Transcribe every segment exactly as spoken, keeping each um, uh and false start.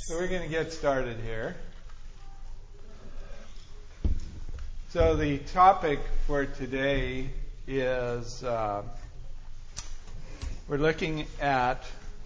So we're going to get started here. So the topic for today is uh, we're looking at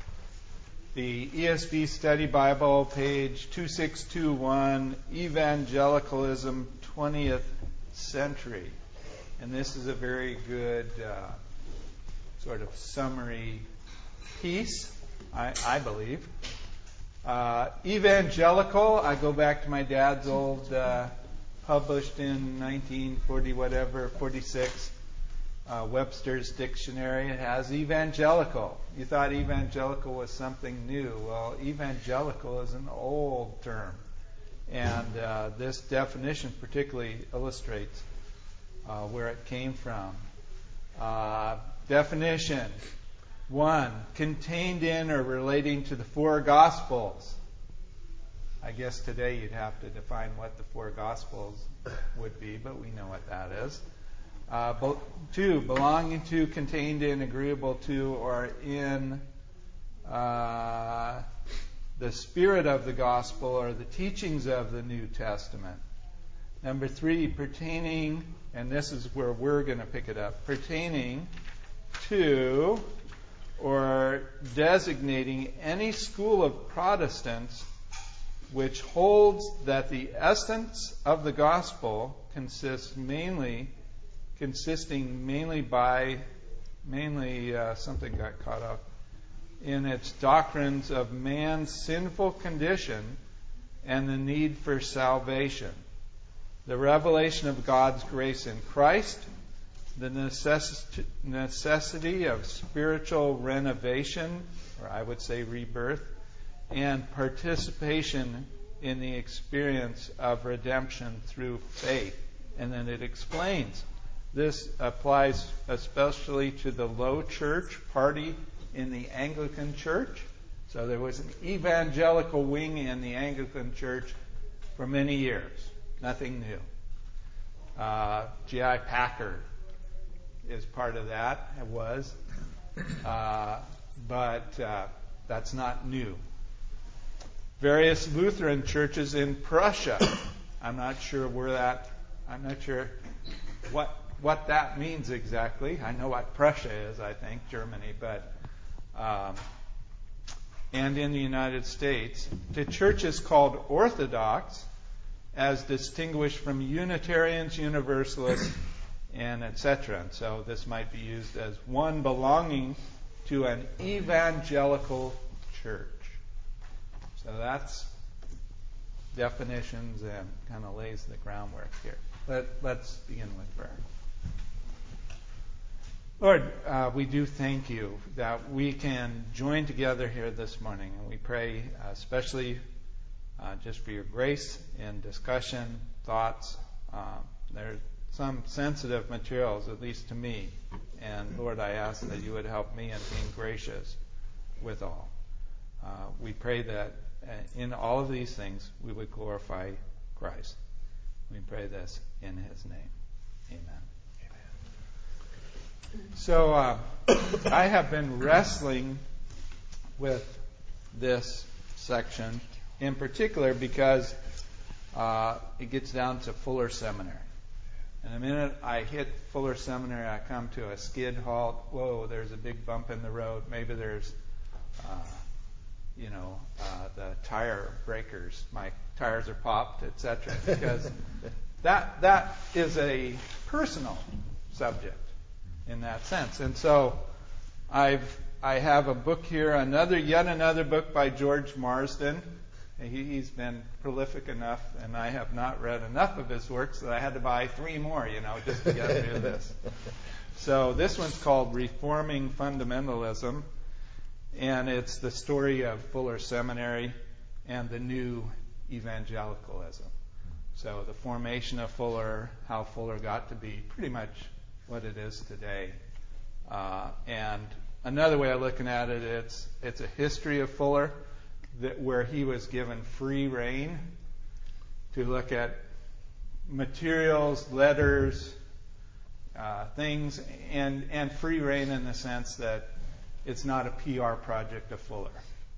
the E S V Study Bible, page two six two one, Evangelicalism, twentieth Century. And this is a very good uh, sort of summary piece, I, I believe. Uh, evangelical, I go back to my dad's old, uh, published in nineteen forty whatever, forty-six, uh, Webster's Dictionary. It has evangelical. You thought evangelical was something new. Well, evangelical is an old term. And uh, this definition particularly illustrates uh, where it came from. Uh, definition. One, contained in or relating to the four Gospels. I guess today you'd have to define what the four Gospels would be, but we know what that is. Uh, bo- two, belonging to, contained in, agreeable to, or in uh, the spirit of the Gospel or the teachings of the New Testament. Number three, pertaining, and this is where we're going to pick it up, pertaining to or designating any school of Protestants which holds that the essence of the gospel consists mainly, consisting mainly by, mainly uh, something got caught up, in its doctrines of man's sinful condition and the need for salvation, the revelation of God's grace in Christ, the necess- necessity of spiritual renovation, or I would say rebirth, and participation in the experience of redemption through faith. And then it explains. This applies especially to the low church party in the Anglican Church. So there was an evangelical wing in the Anglican Church for many years. Nothing new. Uh, G I Packer is part of that. It was. Uh, but uh, that's not new. Various Lutheran churches in Prussia. I'm not sure where that, I'm not sure what what that means exactly. I know what Prussia is, I think, Germany, but um, and in the United States, to churches called Orthodox, as distinguished from Unitarians, Universalists, and et cetera. And so this might be used as one belonging to an evangelical church. So that's definitions and kind of lays the groundwork here. Let, let's begin with prayer. Lord, uh, we do thank you that we can join together here this morning, and we pray uh, especially uh, just for your grace in discussion, thoughts. Uh, there's some sensitive materials, at least to me. And Lord, I ask that you would help me in being gracious with all. Uh, we pray that uh, in all of these things we would glorify Christ. We pray this in his name. Amen. Amen. So uh, I have been wrestling with this section in particular because uh, it gets down to Fuller Seminary. And the minute I hit Fuller Seminary, I come to a skid halt. Whoa, there's a big bump in the road. Maybe there's, uh, you know, uh, the tire breakers. My tires are popped, et cetera. Because that that is a personal subject in that sense. And so I've I have a book here, another yet another book by George Marsden. He, he's been prolific enough, and I have not read enough of his works that I had to buy three more, you know, just to get through this. So this one's called Reforming Fundamentalism, and it's the story of Fuller Seminary and the new evangelicalism. So the formation of Fuller, how Fuller got to be pretty much what it is today. Uh, and another way of looking at it, it's it's a history of Fuller, that where he was given free rein to look at materials, letters, uh, things, and, and free rein in the sense that it's not a P R project of Fuller.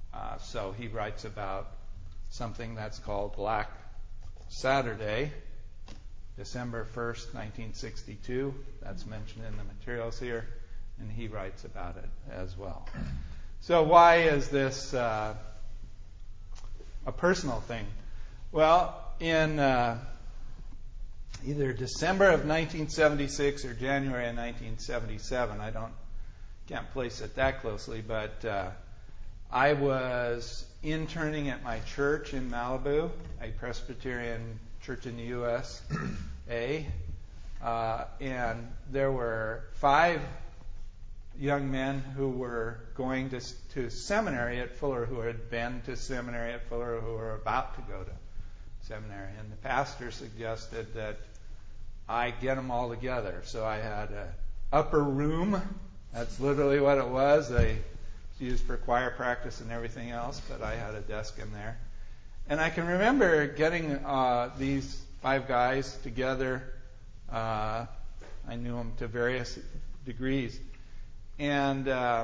Uh, so he writes about something that's called Black Saturday, December first, nineteen sixty-two. That's mentioned in the materials here, and he writes about it as well. So why is this uh, a personal thing? Well, in uh, either December of nineteen seventy-six or January of nineteen seventy-seven, I don't can't place it that closely, but uh, I was interning at my church in Malibu, a Presbyterian church in the U S A, uh, and there were five young men who were going to, to seminary at Fuller, who had been to seminary at Fuller, who were about to go to seminary. And the pastor suggested that I get them all together. So I had an upper room. That's literally what it was. They used for choir practice and everything else, but I had a desk in there. And I can remember getting uh, these five guys together. Uh, I knew them to various degrees. And uh,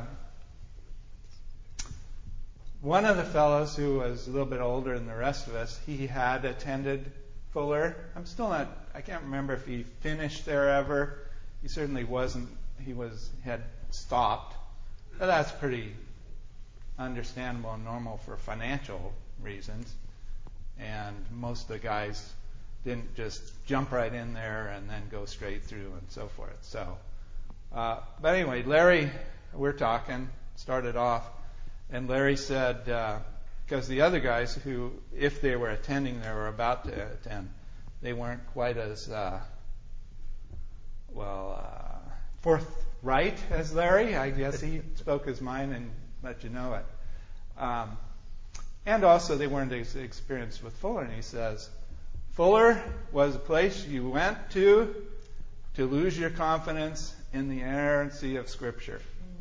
one of the fellows, who was a little bit older than the rest of us, he had attended Fuller. I'm still not, I can't remember if he finished there ever. He certainly wasn't, he was had stopped. But that's pretty understandable and normal for financial reasons. And most of the guys didn't just jump right in there and then go straight through and so forth. So, uh, but anyway, Larry, we're talking, started off, and Larry said, because uh, the other guys who, if they were attending there or about to attend, they weren't quite as, uh, well, uh, forthright as Larry. I guess he spoke his mind and let you know it. Um, and also they weren't as experienced with Fuller. And he says, Fuller was a place you went to to lose your confidence in the inerrancy of Scripture.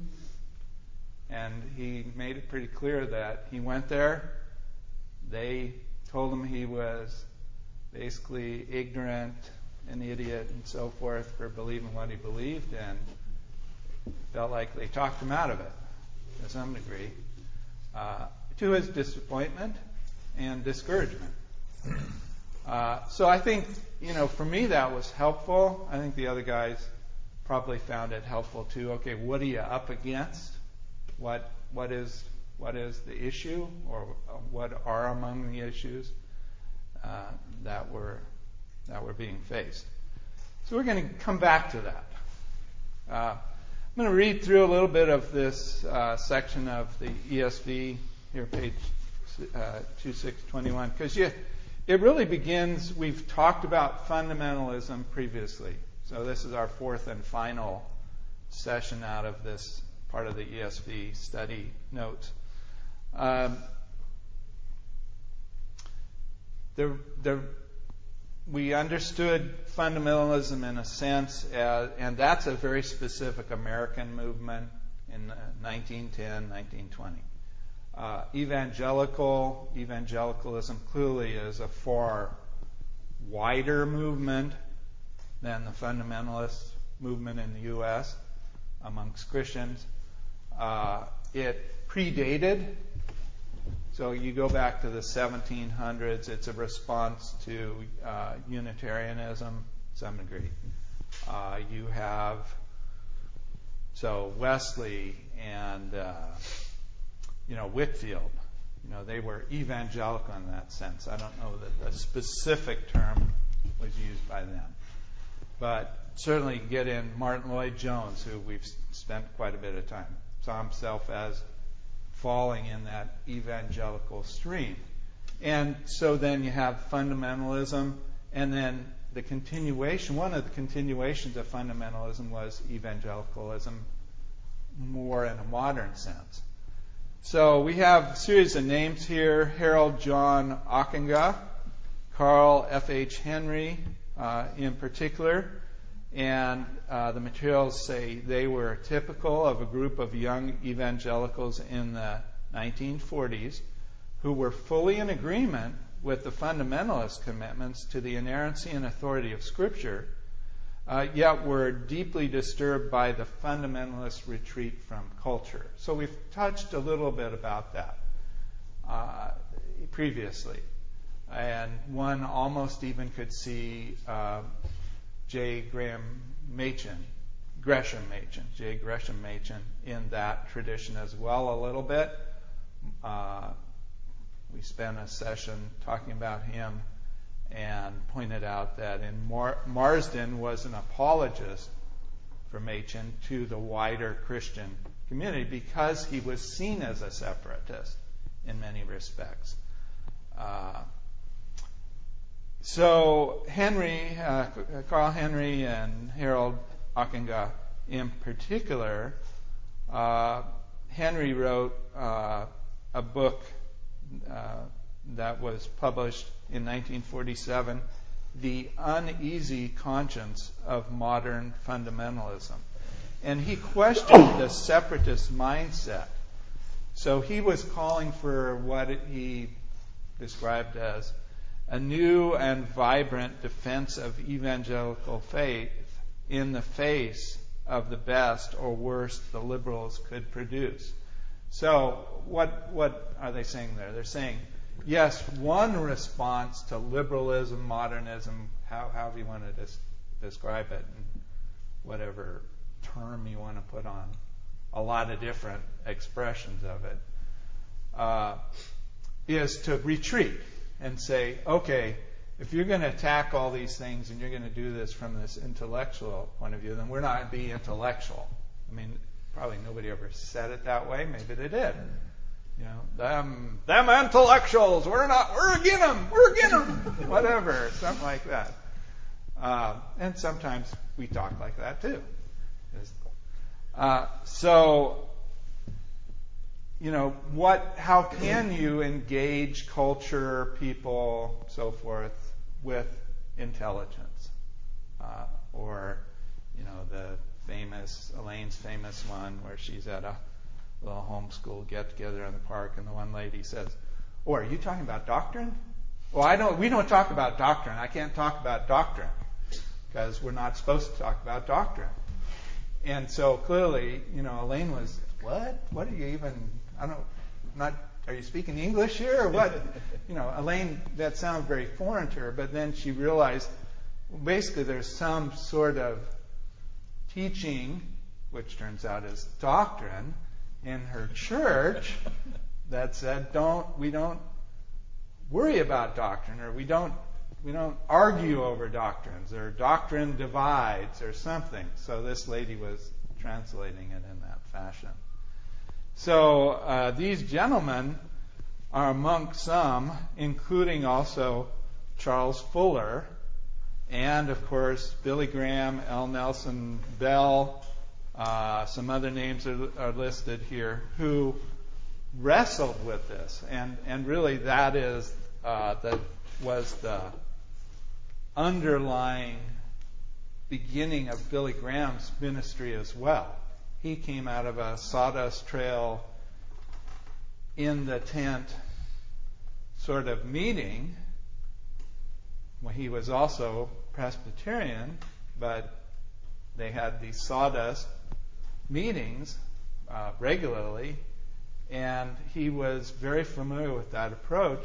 And he made it pretty clear that he went there. They told him he was basically ignorant, an idiot, and so forth for believing what he believed, and felt like they talked him out of it to some degree, uh, to his disappointment and discouragement. Uh, so I think, you know, for me that was helpful. I think the other guys probably found it helpful too. Okay, what are you up against? What what is what is the issue, or what are among the issues uh, that were that were being faced? So we're going to come back to that. Uh, I'm going to read through a little bit of this uh, section of the E S V here, page uh, twenty-six twenty-one, because you. It really begins, we've talked about fundamentalism previously. So this is our fourth and final session out of this part of the E S V study notes. Um, the, the, we understood fundamentalism in a sense, as, and that's a very specific American movement in uh, nineteen ten, nineteen twenty. Uh, evangelical, evangelicalism clearly is a far wider movement than the fundamentalist movement in the U S amongst Christians. Uh, it predated, so you go back to the seventeen hundreds, it's a response to uh, Unitarianism to some degree. Uh, you have, so Wesley and uh, you know, Whitfield, you know, they were evangelical in that sense. I don't know that the specific term was used by them. But certainly get in Martin Lloyd-Jones, who we've spent quite a bit of time, saw himself as falling in that evangelical stream. And so then you have fundamentalism, and then the continuation, one of the continuations of fundamentalism was evangelicalism, more in a modern sense. So we have a series of names here: Harold John Ockenga, Carl F H Henry uh, in particular, and uh, the materials say they were typical of a group of young evangelicals in the nineteen forties who were fully in agreement with the fundamentalist commitments to the inerrancy and authority of Scripture, Uh, yet were deeply disturbed by the fundamentalist retreat from culture. So we've touched a little bit about that. uh, previously. And one almost even could see uh, J. Graham Machen, Gresham Machen, J. Gresham Machen in that tradition as well a little bit. Uh, we spent a session talking about him and pointed out that in Mar- Marsden was an apologist for Machen to the wider Christian community because he was seen as a separatist in many respects. Uh, so Henry, uh, Carl Henry and Harold Ockenga in particular, uh, Henry wrote uh, a book uh, that was published in nineteen forty-seven, The Uneasy Conscience of Modern Fundamentalism. And he questioned the separatist mindset. So he was calling for what he described as a new and vibrant defense of evangelical faith in the face of the best or worst the liberals could produce. So what what are they saying there? They're saying, yes, one response to liberalism, modernism, how, however you want to des- describe it, and whatever term you want to put on a lot of different expressions of it, uh, is to retreat and say, okay, if you're going to attack all these things and you're going to do this from this intellectual point of view, then we're not going to be intellectual. I mean, probably nobody ever said it that way. Maybe they did. You know, them, them intellectuals, we're not, we're against them, we're against them, whatever, something like that. Uh, and sometimes we talk like that too. Uh, so, you know, what? How can you engage culture, people, so forth, with intelligence? Uh, or, you know, the famous, Elaine's famous one where she's at a little homeschool get-together in the park, and the one lady says, "Oh, are you talking about doctrine?" Well, I don't. We don't talk about doctrine. I can't talk about doctrine because we're not supposed to talk about doctrine. And so clearly, you know, Elaine was, what? What are you even? I don't. Not. Are you speaking English here or what? You know, Elaine. That sounds very foreign to her. But then she realized, well, basically, there's some sort of teaching, which turns out is doctrine, in her church that said, don't we don't worry about doctrine, or we don't we don't argue over doctrines, or doctrine divides, or something. So this lady was translating it in that fashion. So uh, these gentlemen are among some, including also Charles Fuller, and of course Billy Graham, L. Nelson Bell. Uh, some other names are, are listed here, who wrestled with this, and and really that is uh, that was the underlying beginning of Billy Graham's ministry as well. He came out of a sawdust trail in the tent sort of meeting. Well, he was also Presbyterian, but they had these sawdust meetings uh, regularly, and he was very familiar with that approach.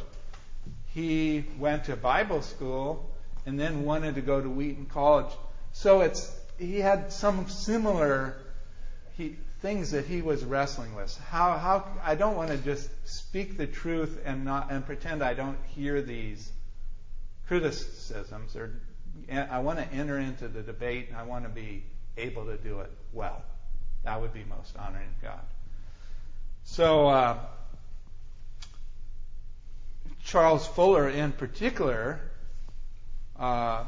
He went to Bible school and then wanted to go to Wheaton College. So it's he had some similar he, things that he was wrestling with. How how I don't want to just speak the truth and not and pretend I don't hear these criticisms, or I want to enter into the debate and I want to be able to do it well. That would be most honoring to God. So uh, Charles Fuller in particular uh,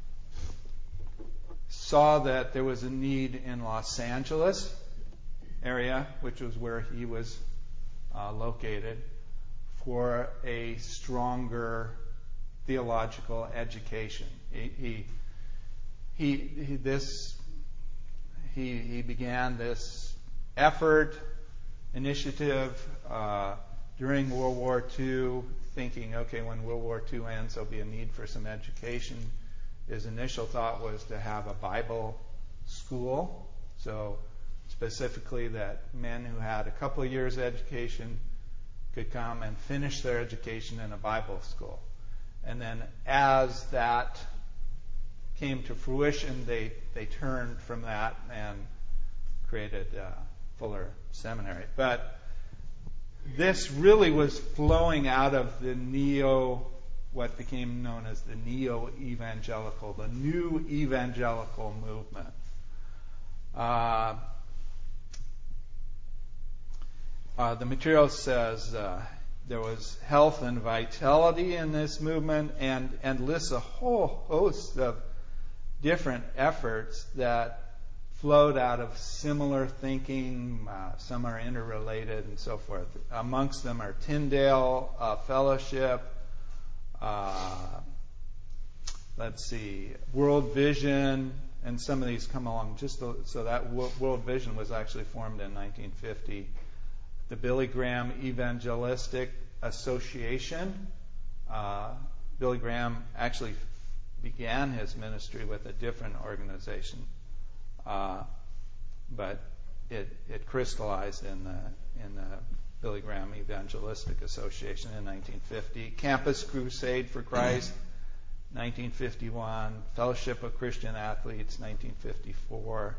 saw that there was a need in Los Angeles area, which was where he was uh, located, for a stronger theological education. He, he, he, he this he, he began this effort, initiative uh, during World War Two, thinking, okay, when World War Two ends, there'll be a need for some education. His initial thought was to have a Bible school, so specifically that men who had a couple of years education could come and finish their education in a Bible school. And then as that came to fruition, they, they turned from that and created uh, Fuller Seminary. But this really was flowing out of the neo, what became known as the neo-evangelical, the new evangelical movement. Uh, uh, the material says uh, there was health and vitality in this movement, and, and lists a whole host of different efforts that flowed out of similar thinking. Uh, some are interrelated and so forth. Amongst them are Tyndale uh, Fellowship, uh, let's see, World Vision, and some of these come along. Just to, so that World Vision was actually formed in nineteen fifty. The Billy Graham Evangelistic Association. Uh, Billy Graham actually began his ministry with a different organization, uh, but it, it crystallized in the, in the Billy Graham Evangelistic Association in nineteen fifty. Campus Crusade for Christ, nineteen fifty-one. Fellowship of Christian Athletes, nineteen fifty-four.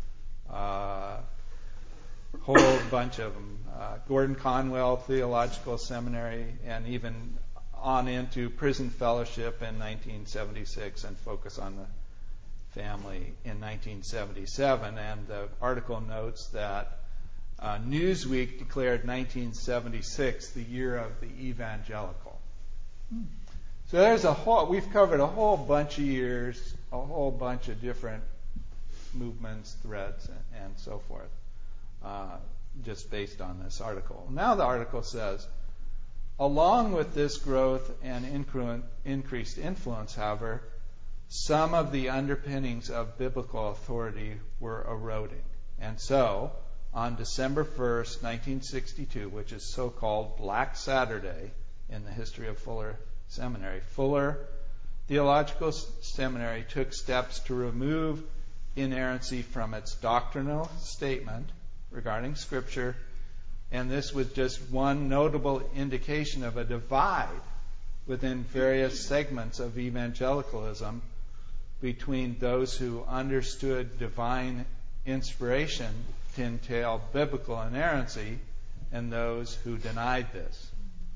Uh, whole bunch of them. Uh, Gordon Conwell Theological Seminary, and even on into Prison Fellowship in nineteen seventy-six, and Focus on the Family in nineteen seventy-seven. And the article notes that uh, Newsweek declared nineteen seventy-six the year of the evangelical. Hmm. So there's a whole, we've covered a whole bunch of years, a whole bunch of different movements, threads, and, and so forth, uh, just based on this article. Now the article says, along with this growth and incru- increased influence, however, some of the underpinnings of biblical authority were eroding. And so, on December first, nineteen sixty-two, which is so-called Black Saturday in the history of Fuller Seminary, Fuller Theological Seminary took steps to remove inerrancy from its doctrinal statement regarding Scripture, and this was just one notable indication of a divide within various segments of evangelicalism between those who understood divine inspiration to entail biblical inerrancy and those who denied this.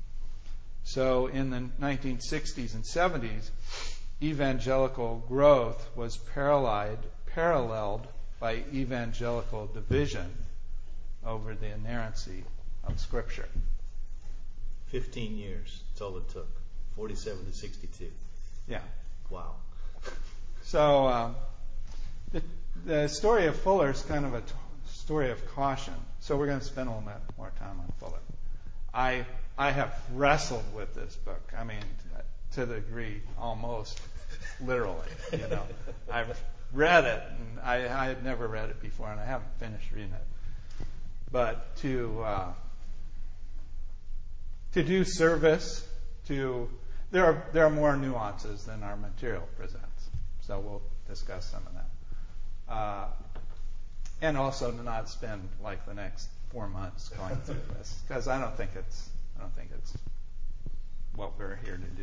So in the nineteen sixties and seventies, evangelical growth was paralleled, paralleled by evangelical division over the inerrancy of Scripture. Fifteen years, that's all it took. Forty-seven to sixty-two. Yeah. Wow. So um, the, the story of Fuller is kind of a t- story of caution. So we're going to spend a little bit more time on Fuller. I I have wrestled with this book. I mean, to the degree almost literally. You know, I've read it, and I, I had never read it before, and I haven't finished reading it. But to uh, to do service to there are there are more nuances than our material presents. So we'll discuss some of that. Uh, and also to not spend like the next four months going through this, because I don't think it's I don't think it's what we're here to do.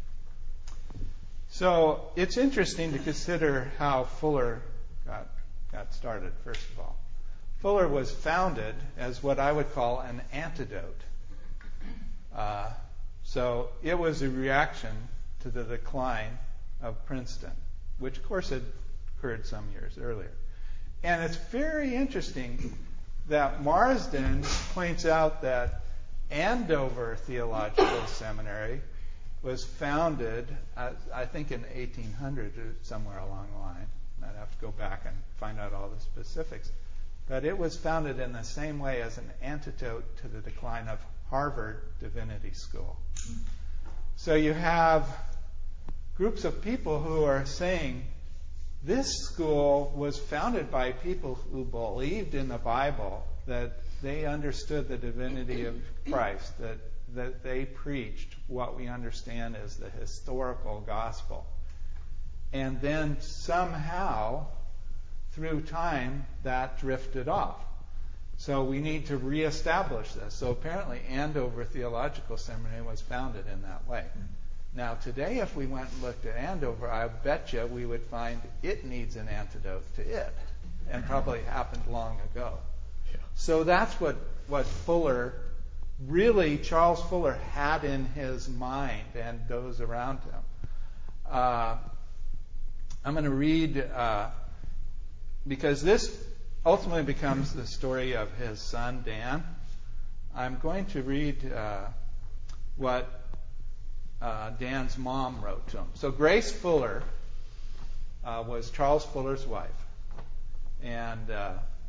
So it's interesting to consider how Fuller got got started. First of all, Fuller was founded as what I would call an antidote. Uh, so it was a reaction to the decline of Princeton, which of course had occurred some years earlier. And it's very interesting that Marsden points out that Andover Theological Seminary was founded, uh, I think, in eighteen hundred or somewhere along the line. I'd have to go back and find out all the specifics. But it was founded in the same way as an antidote to the decline of Harvard Divinity School. So you have groups of people who are saying this school was founded by people who believed in the Bible, that they understood the divinity of Christ, that, that they preached what we understand as the historical gospel. And then somehow, through time, that drifted off. So we need to reestablish this. So apparently Andover Theological Seminary was founded in that way. Now today, if we went and looked at Andover, I bet you we would find it needs an antidote to it, and probably happened long ago. Yeah. So that's what, what Fuller, really Charles Fuller had in his mind and those around him. Uh, I'm going to read, uh, because this ultimately becomes the story of his son, Dan. I'm going to read uh, what uh, Dan's mom wrote to him. So Grace Fuller uh, was Charles Fuller's wife. And uh,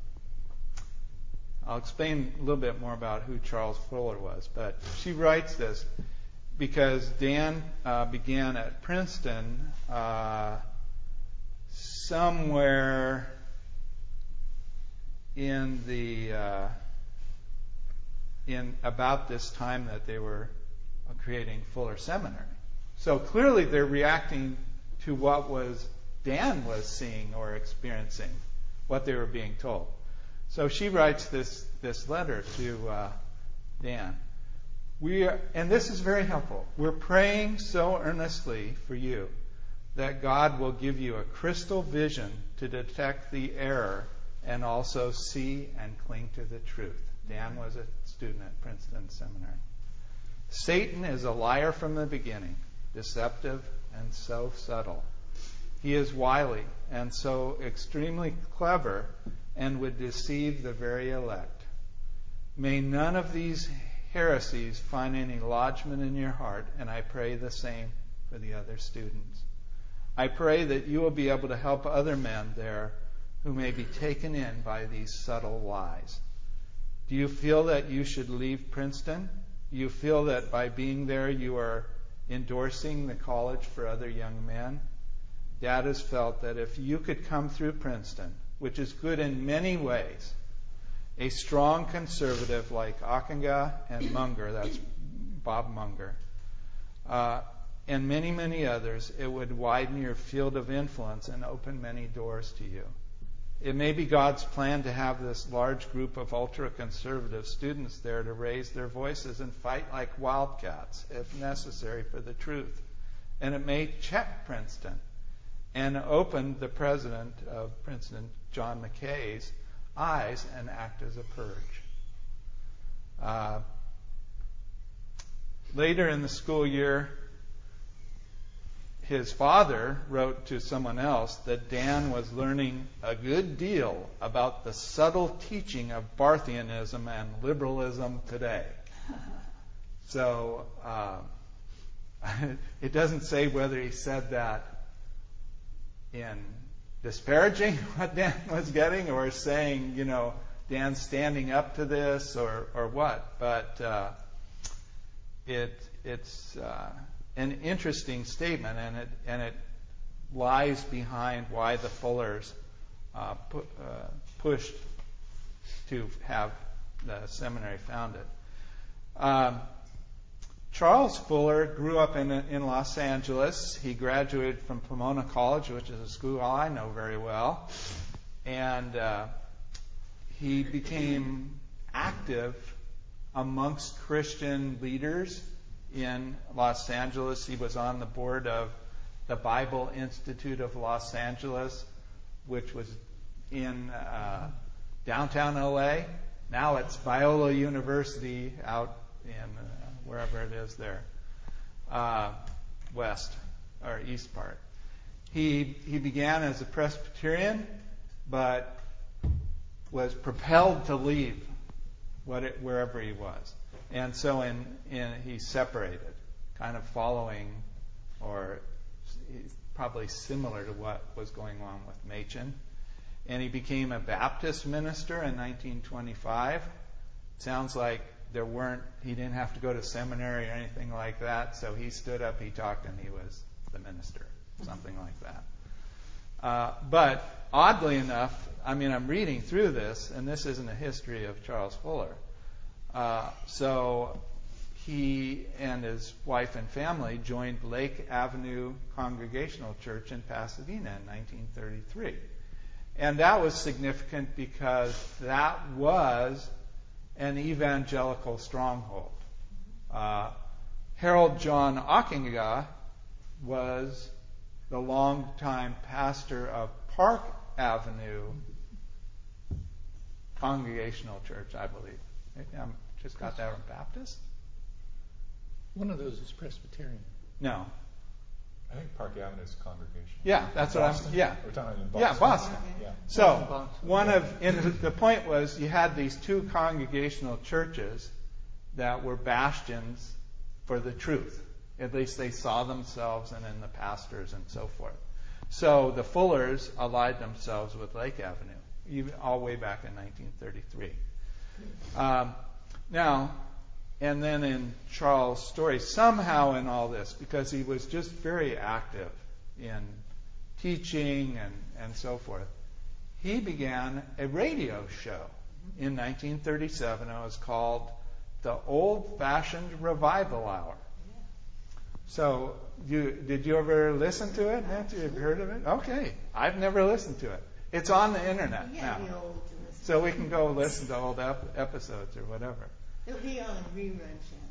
I'll explain a little bit more about who Charles Fuller was. But she writes this because Dan uh, began at Princeton uh, somewhere in the uh, in about this time that they were creating Fuller Seminary. So clearly they're reacting to what was Dan was seeing or experiencing, what they were being told. So she writes this this letter to uh, Dan. We are, and this is very helpful. We're praying so earnestly for you that God will give you a crystal vision to detect the error and also see and cling to the truth. Dan was a student at Princeton Seminary. Satan is a liar from the beginning, deceptive and so subtle. He is wily and so extremely clever and would deceive the very elect. May none of these heresies find any lodgment in your heart, and I pray the same for the other students. I pray that you will be able to help other men there who may be taken in by these subtle lies. Do you feel that you should leave Princeton? Do you feel that by being there you are endorsing the college for other young men? Dad has felt that if you could come through Princeton, which is good in many ways, a strong conservative like Ockenga and Munger, that's Bob Munger, uh, and many, many others, it would widen your field of influence and open many doors to you. It may be God's plan to have this large group of ultra-conservative students there to raise their voices and fight like wildcats, if necessary, for the truth. And it may check Princeton and open the president of Princeton, John McKay's, eyes and act as a purge. Uh, later in the school year, his father wrote to someone else that Dan was learning a good deal about the subtle teaching of Barthianism and liberalism today. So uh, it doesn't say whether he said that in disparaging what Dan was getting or saying, you know, Dan's standing up to this or, or what. But uh, it it's... Uh, an interesting statement, and it and it lies behind why the Fullers uh, pu- uh, pushed to have the seminary founded. Um, Charles Fuller grew up in in Los Angeles. He graduated from Pomona College, which is a school I know very well, and uh, he became active amongst Christian leaders in Los Angeles. He was on the board of the Bible Institute of Los Angeles, which was in uh, downtown L A. Now it's Biola University out in uh, wherever it is there, uh, west or east part. He he began as a Presbyterian, but was propelled to leave what it, wherever he was. And so in, in, he separated, kind of following, or probably similar to what was going on with Machen. And he became a Baptist minister in nineteen twenty-five. Sounds like there weren't, he didn't have to go to seminary or anything like that. So he stood up, he talked, and he was the minister, something like that. Uh, but oddly enough, I mean, I'm reading through this, and this isn't a history of Charles Fuller. Uh, so he and his wife and family joined Lake Avenue Congregational Church in Pasadena in nineteen thirty-three. And that was significant because that was an evangelical stronghold. Uh, Harold John Ockenga was the longtime pastor of Park Avenue Congregational Church, I believe. I just got that from Baptist? One of those is Presbyterian. No. I think Park Avenue is congregational. Yeah, that's Boston? what I'm. Yeah. We're talking in Boston. Yeah, Boston. Yeah. So one of in, the point was you had these two congregational churches that were bastions for the truth. At least they saw themselves and in the pastors and so forth. So the Fullers allied themselves with Lake Avenue, even all the way back in nineteen thirty-three. Um, now, and then in Charles' story, somehow in all this, because he was just very active in teaching and, and so forth, he began a radio show in nineteen thirty-seven. It was called the Old-Fashioned Revival Hour. So, you, did you ever listen to it, Nancy? Have you heard of it? Okay. I've never listened to it. It's on the internet now. So we can go listen to old ep- episodes or whatever. It'll be on a rerun channel.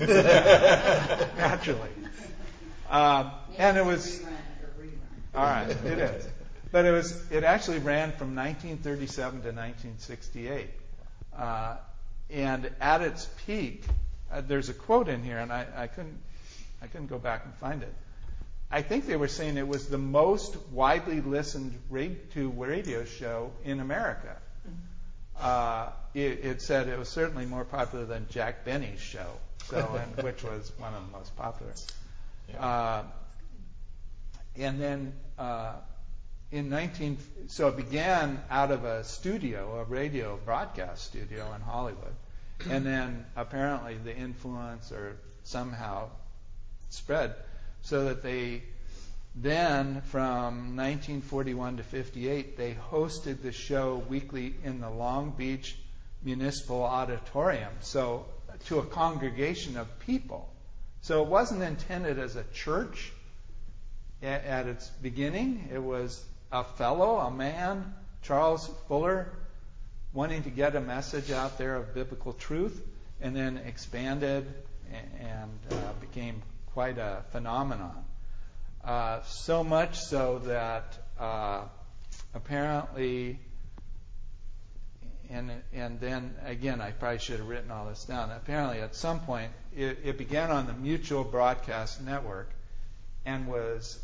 Yeah. Naturally. Um, and it was... All right, it is. But it was. It actually ran from nineteen thirty-seven to nineteen sixty-eight. Uh, and at its peak, uh, there's a quote in here, and I, I couldn't I couldn't go back and find it. I think they were saying it was the most widely listened to radio show in America. Uh, it, it said it was certainly more popular than Jack Benny's show, so and, which was one of the most popular. Yeah. Uh, and then uh, in nineteen, so it began out of a studio, a radio broadcast studio in Hollywood, and then apparently the influence or somehow spread, so that they then, from nineteen forty-one to fifty-eight, they hosted the show weekly in the Long Beach Municipal Auditorium, so to a congregation of people. So it wasn't intended as a church at, at its beginning. It was a fellow, a man, Charles Fuller, wanting to get a message out there of biblical truth, and then expanded and, and uh, became quite a phenomenon. Uh, so much so that uh, apparently, and and then again, I probably should have written all this down. Apparently, at some point, it, it began on the Mutual Broadcast Network, and was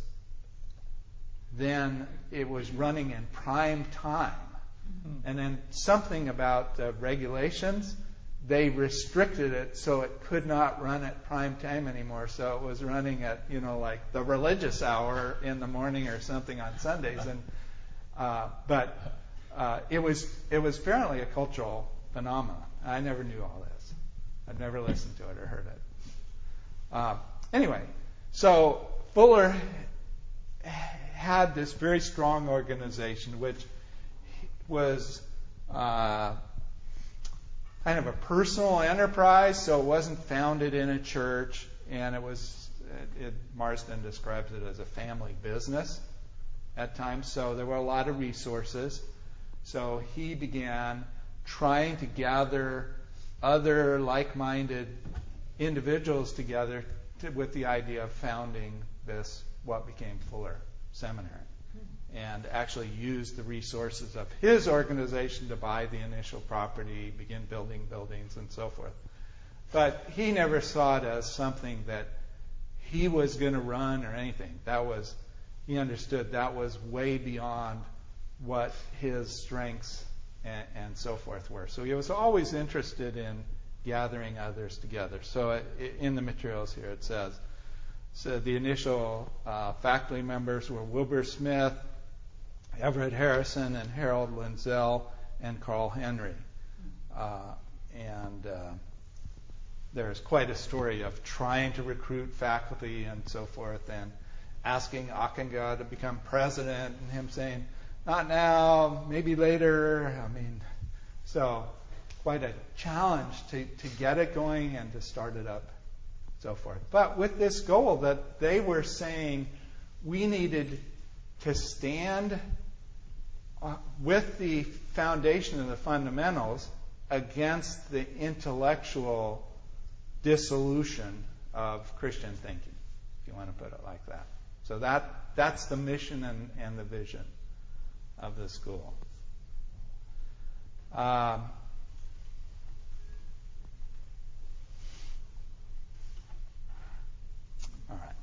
then it was running in prime time, mm-hmm. and then something about uh, regulations. They restricted it so it could not run at prime time anymore. So it was running at, you know, like the religious hour in the morning or something on Sundays. And uh, but uh, it was it was apparently a cultural phenomenon. I never knew all this. I'd never listened to it or heard it. Uh, anyway, so Fuller had this very strong organization, which was Uh, kind of a personal enterprise, so it wasn't founded in a church, and it was, it, it, Marsden describes it as a family business at times, so there were a lot of resources. So he began trying to gather other like-minded individuals together to, with the idea of founding this, what became Fuller Seminary, and actually used the resources of his organization to buy the initial property, begin building buildings, and so forth. But he never saw it as something that he was going to run or anything. That was, he understood that was way beyond what his strengths and, and so forth were. So he was always interested in gathering others together. So it, in the materials here it says, so the initial uh, faculty members were Wilbur Smith, Everett Harrison, and Harold Lindsell, and Carl Henry. Uh, and uh, there's quite a story of trying to recruit faculty and so forth, and asking Ockenga to become president, and him saying, not now, maybe later. I mean, so quite a challenge to, to get it going and to start it up, so forth. But with this goal that they were saying we needed to stand uh, with the foundation of the fundamentals against the intellectual dissolution of Christian thinking, if you want to put it like that. So that that's the mission and, and the vision of the school. Um, all right.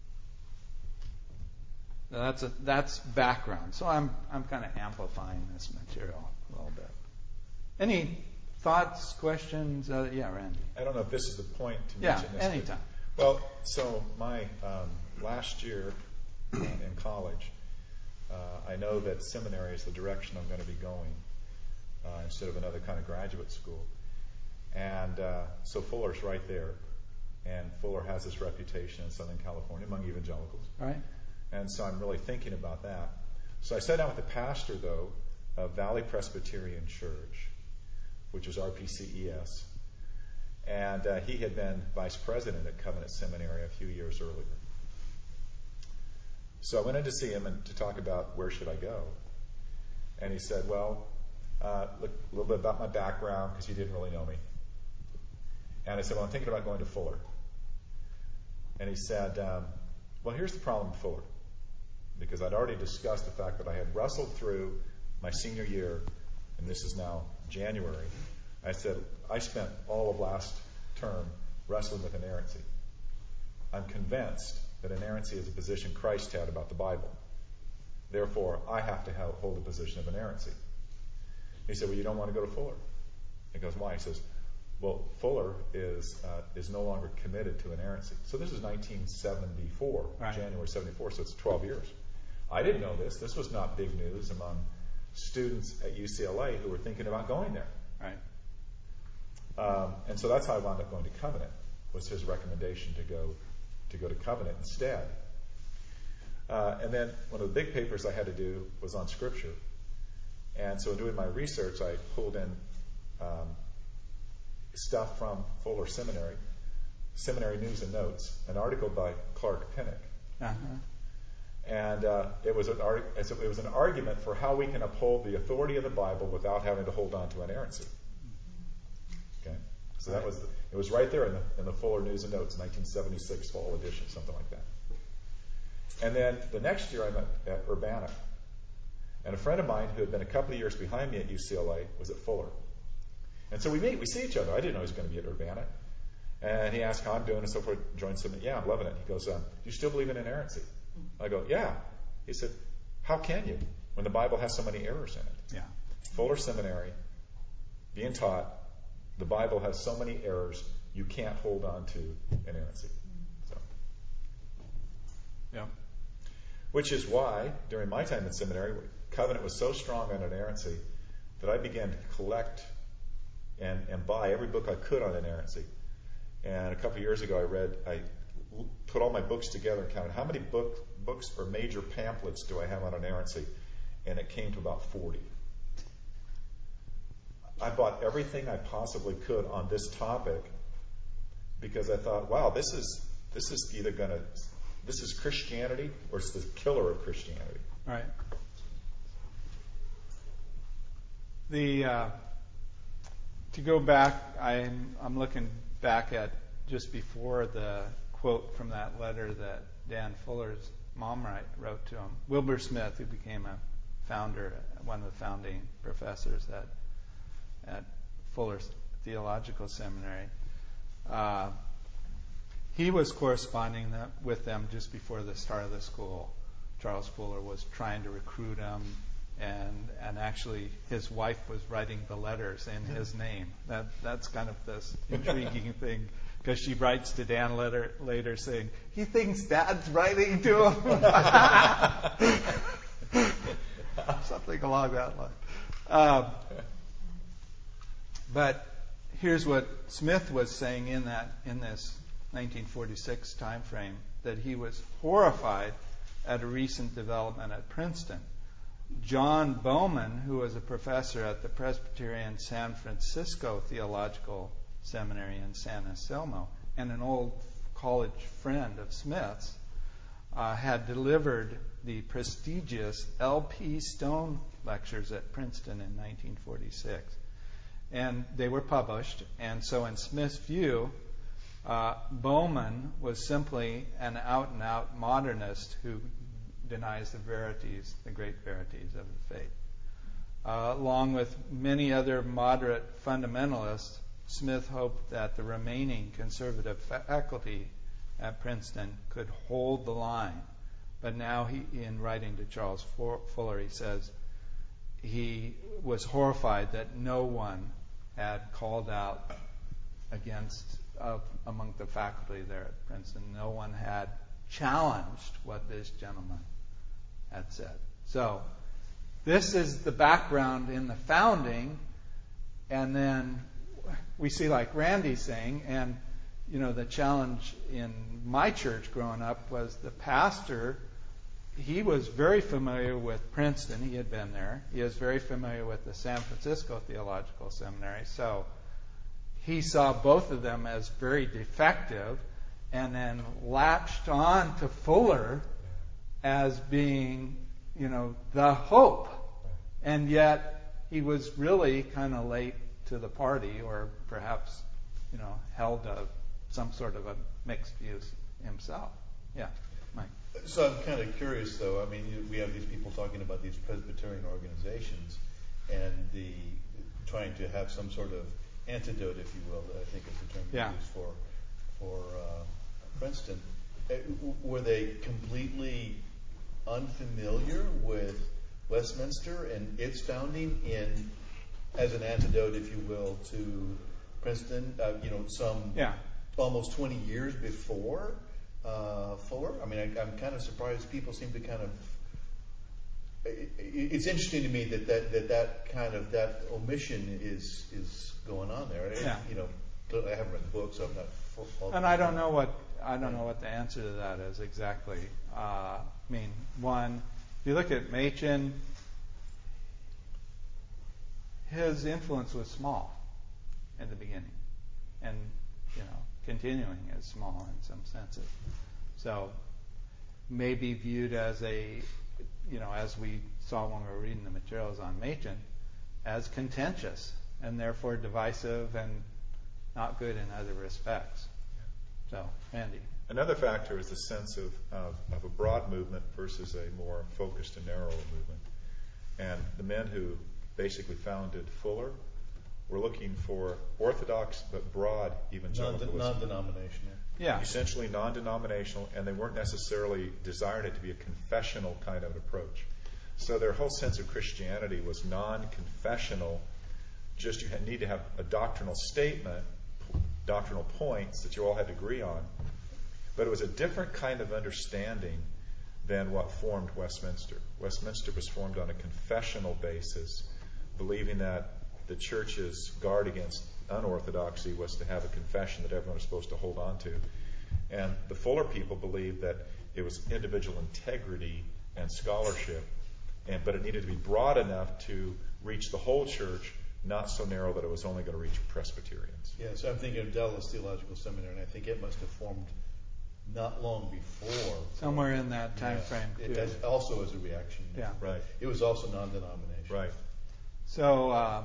Now that's a, that's background. So I'm I'm kind of amplifying this material a little bit. Any thoughts, questions? Uh, yeah, Randy. I don't know if this is the point to Yeah, mention this. anytime. But, well, so my um, last year uh, in college, uh, I know that seminary is the direction I'm going to be going uh, instead of another kind of graduate school. And uh, so Fuller's right there. And Fuller has this reputation in Southern California among evangelicals. Right. And so I'm really thinking about that. So I sat down with the pastor, though, of Valley Presbyterian Church, which is R P C E S. And uh, he had been vice president at Covenant Seminary a few years earlier. So I went in to see him and to talk about where should I go. And he said, well, uh, look a little bit about my background, because he didn't really know me. And I said, well, I'm thinking about going to Fuller. And he said, um, well, here's the problem with Fuller. Because I'd already discussed the fact that I had wrestled through my senior year, and this is now January. I said, I spent all of last term wrestling with inerrancy. I'm convinced that inerrancy is a position Christ had about the Bible. Therefore, I have to have, hold a position of inerrancy. He said, well, you don't want to go to Fuller. He goes, why? He says, well, Fuller is uh, is no longer committed to inerrancy. So this is nineteen seventy-four, right. January seventy-four, so it's twelve years. I didn't know this. This was not big news among students at U C L A who were thinking about going there. Right. Um, and so that's how I wound up going to Covenant, was his recommendation to go to go to Covenant instead. Uh, and then one of the big papers I had to do was on Scripture. And so in doing my research, I pulled in um, stuff from Fuller Seminary, Seminary News and Notes, an article by Clark Pinnock. Uh-huh. And uh, it was an ar- it was an argument for how we can uphold the authority of the Bible without having to hold on to inerrancy. Okay, so that was the, it was right there in the in the Fuller News and Notes, nineteen seventy-six fall edition, something like that. And then the next year, I'm at, at Urbana, and a friend of mine who had been a couple of years behind me at U C L A was at Fuller. And so we meet, we see each other. I didn't know he was going to be at Urbana. And he asked how I'm doing and so forth. Joined some, yeah, I'm loving it. He goes, um, do you still believe in inerrancy? I go, yeah. He said, how can you when the Bible has so many errors in it? Yeah. Fuller Seminary, being taught, the Bible has so many errors, you can't hold on to inerrancy. So, Yeah. which is why, during my time in seminary, Covenant was so strong on inerrancy that I began to collect and, and buy every book I could on inerrancy. And a couple of years ago, I read, I put all my books together and counted how many book, books or major pamphlets do I have on inerrancy, and it came to about forty. I bought everything I possibly could on this topic because I thought, wow, this is this is either going to this is Christianity or it's the killer of Christianity. Right. The uh, to go back, I'm I'm looking back at just before the quote from that letter that Dan Fuller's mom write, wrote to him. Wilbur Smith, who became a founder, one of the founding professors at at Fuller's Theological Seminary, uh, he was corresponding that, with them just before the start of the school. Charles Fuller was trying to recruit him, and and actually his wife was writing the letters in his name. That that's kind of this intriguing thing, because she writes to Dan later, later saying, he thinks Dad's writing to him. Something along that line. Um, but here's what Smith was saying in that in this nineteen forty-six time frame, that he was horrified at a recent development at Princeton. John Bowman, who was a professor at the Presbyterian San Francisco Theological Seminary in San Anselmo, and an old college friend of Smith's, uh, had delivered the prestigious L P Stone lectures at Princeton in nineteen forty-six. And they were published. And so in Smith's view, uh, Bowman was simply an out-and-out modernist who denies the verities, the great verities of the faith. Uh, along with many other moderate fundamentalists, Smith hoped that the remaining conservative faculty at Princeton could hold the line. But now, he, in writing to Charles Fuller, he says he was horrified that no one had called out against, uh, among the faculty there at Princeton, no one had challenged what this gentleman had said. So, this is the background in the founding, and then we see, like Randy's saying, and you know, the challenge in my church growing up was the pastor. He was very familiar with Princeton. He had been there. He was very familiar with the San Francisco Theological Seminary. So he saw both of them as very defective, and then latched on to Fuller as being, you know, the hope. And yet he was really kind of late to the party, or perhaps, you know, held a, some sort of a mixed views himself. Yeah, Mike. So I'm kind of curious, though. I mean, you, we have these people talking about these Presbyterian organizations and the trying to have some sort of antidote, if you will, I think is the term yeah. used for for uh, Princeton. Uh, were they completely unfamiliar with Westminster and its founding in as an antidote, if you will, to Princeton? Uh, you know, some yeah. almost twenty years before uh, Fuller. I mean, I, I'm kind of surprised people seem to kind of. It, it's interesting to me that that, that that kind of that omission is is going on there. Yeah. You know, I haven't read the book, so I'm not. Full, and I don't know what I don't know what the answer to that is exactly. Uh, I mean, one, if you look at Machen, his influence was small in the beginning, and you know, continuing as small in some senses. So, maybe viewed as a, you know, as we saw when we were reading the materials on Machen, as contentious and therefore divisive and not good in other respects. So, Andy. Another factor is the sense of, of, of a broad movement versus a more focused and narrow movement. And the men who basically founded Fuller were looking for orthodox but broad evangelicalism. Non-denominational. Yeah. Essentially non-denominational, and they weren't necessarily desiring it to be a confessional kind of approach. So their whole sense of Christianity was non-confessional. Just you need to have a doctrinal statement, doctrinal points that you all had to agree on. But it was a different kind of understanding than what formed Westminster. Westminster was formed on a confessional basis, believing that the church's guard against unorthodoxy was to have a confession that everyone was supposed to hold on to. And the Fuller people believed that it was individual integrity and scholarship, and but it needed to be broad enough to reach the whole church, not so narrow that it was only going to reach Presbyterians. Yeah, so I'm thinking of Dallas Theological Seminary, and I think it must have formed not long before. Somewhere in that time yeah, frame, it, too. as, also as a reaction. Yeah. Right. It was also non-denominational. Right. So, uh,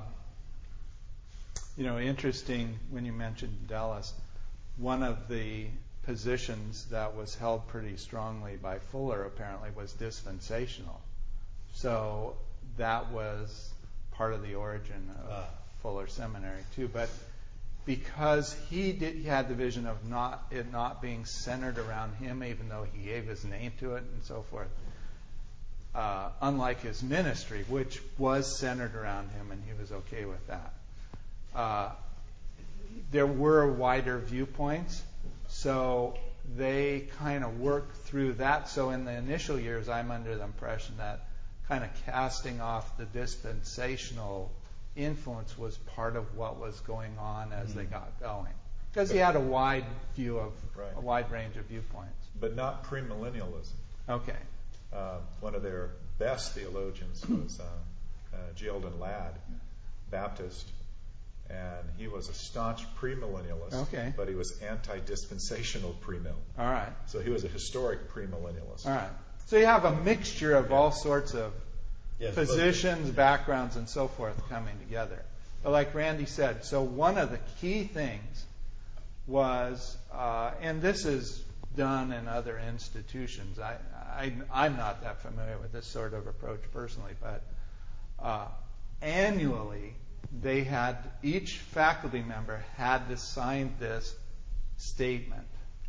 you know, interesting when you mentioned Dallas, one of the positions that was held pretty strongly by Fuller apparently was dispensational. So that was part of the origin of ah. Fuller Seminary too. But because he did, he had the vision of not it not being centered around him, even though he gave his name to it and so forth. Uh, unlike his ministry, which was centered around him, and he was okay with that. Uh, there were wider viewpoints, so they kind of worked through that. So in the initial years, I'm under the impression that kind of casting off the dispensational influence was part of what was going on as mm-hmm. they got going. Because he had a wide view of, right. a wide range of viewpoints. But not premillennialism. Okay. Uh, one of their best theologians was uh, uh, G. Eldon Ladd, Baptist, And he was a staunch premillennialist, Okay. but he was anti-dispensational premill. All right. So he was a historic premillennialist. All right. So you have a mixture of all sorts of Yes, positions, backgrounds, and so forth coming together. But like Randy said, so one of the key things was, uh, and this is done in other institutions. I, I, I'm not that familiar with this sort of approach personally, but uh, annually they had, each faculty member had to sign this statement.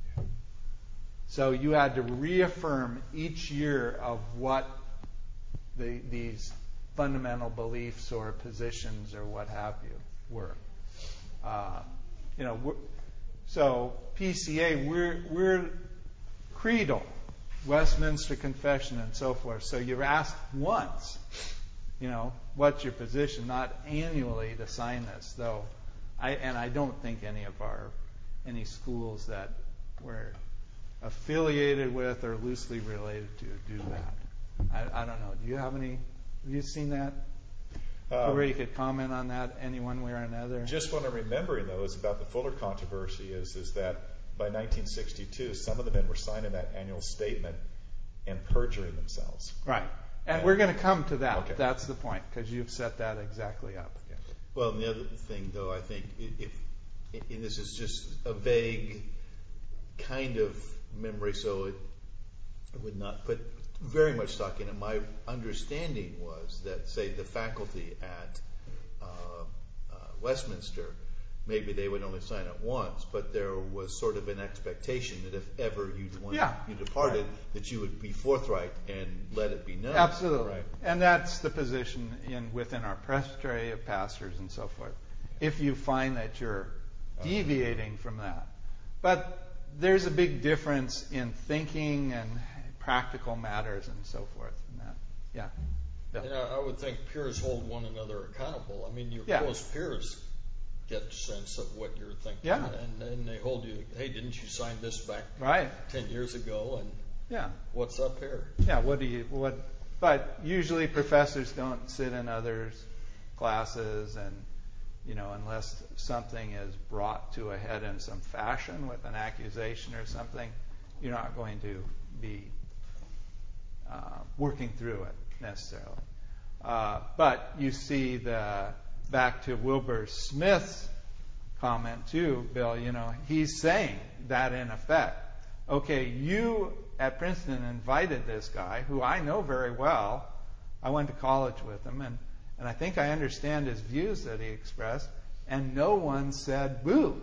So you had to reaffirm each year of what the, these fundamental beliefs or positions or what have you were. Uh, you know, we're, so P C A, we're, we're creedal, Westminster Confession and so forth. So you're asked once, you know, what's your position, not annually to sign this, though. I, and I don't think any of our, any schools that we're affiliated with or loosely related to do that. I, I don't know. Do you have any, have you seen that? Um, Where you could comment on that any one way or another? Just what I'm remembering, though, is about the Fuller controversy is, is that by nineteen sixty-two, some of the men were signing that annual statement and perjuring themselves. Right. And Yeah. we're going to come to that. Okay. That's the point, because you've set that exactly up. Yeah. Well, and the other thing, though, I think, if, if and this is just a vague kind of memory, so it would not put very much stock in it. My understanding was that, say, the faculty at uh, uh, Westminster, maybe they would only sign it once, but there was sort of an expectation that if ever you Yeah. you departed, Right. that you would be forthright and let it be known. Absolutely. Right. And that's the position in within our presbytery of pastors and so forth. If you find that you're deviating from that. But there's a big difference in thinking and practical matters and so forth. And that. Yeah. Bill. And I, I would think peers hold one another accountable. I mean, your Yeah. close peers get a sense of what you're thinking. Yeah. And then they hold you, hey, didn't you sign this back Right. ten years ago? And Yeah. what's up here? Yeah, what do you, what, but usually professors don't sit in others' classes and, you know, unless something is brought to a head in some fashion with an accusation or something, you're not going to be uh, working through it necessarily. Uh, but you see the, back to Wilbur Smith's comment too, Bill, you know, he's saying that in effect. Okay, you at Princeton invited this guy, who I know very well. I went to college with him, and, and I think I understand his views that he expressed, and no one said boo.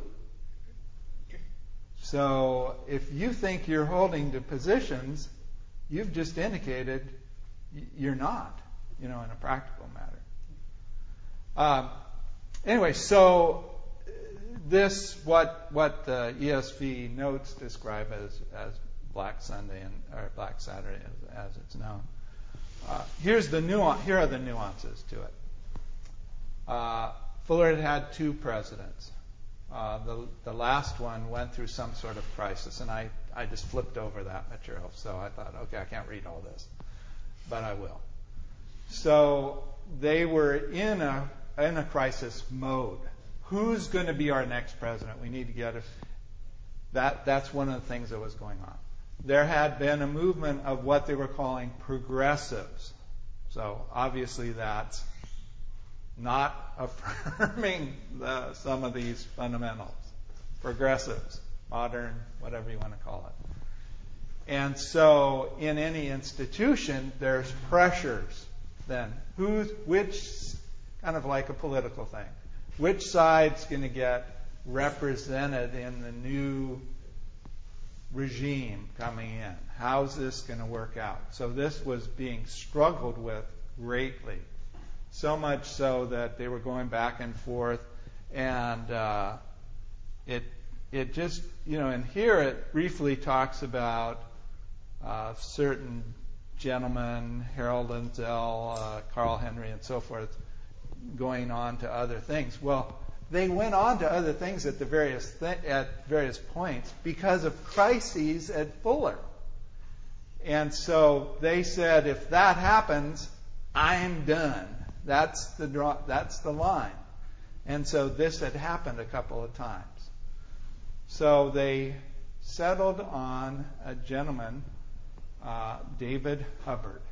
So if you think you're holding to positions, you've just indicated you're not, you know, in a practical matter. Um, anyway, so this, what what the E S V notes describe as, as Black Sunday and or Black Saturday, as, as it's known. Uh, here's the nuance. Here are the nuances to it. Uh, Fuller had had two presidents. Uh, the the last one went through some sort of crisis, and I, I just flipped over that material. So I thought, okay, I can't read all this, but I will. So they were in a in a crisis mode. Who's going to be our next president? We need to get it. That that's one of the things that was going on. There had been a movement of what they were calling progressives. So obviously that's not affirming the, some of these fundamentals. Progressives, modern, whatever you want to call it. And so in any institution, there's pressures then. Who's, which, kind of like a political thing, which side's going to get represented in the new regime coming in? How's this going to work out? So this was being struggled with greatly. So much so that they were going back and forth, and uh, it it just, you know, and here it briefly talks about uh, certain gentlemen, Harold Lindsell, uh, Carl Henry, and so forth, going on to other things. Well, they went on to other things at the various th- at various points because of crises at Fuller, and so they said, if that happens, I'm done. That's the draw, that's the line. And so this had happened a couple of times. So they settled on a gentleman, uh, David Hubbard,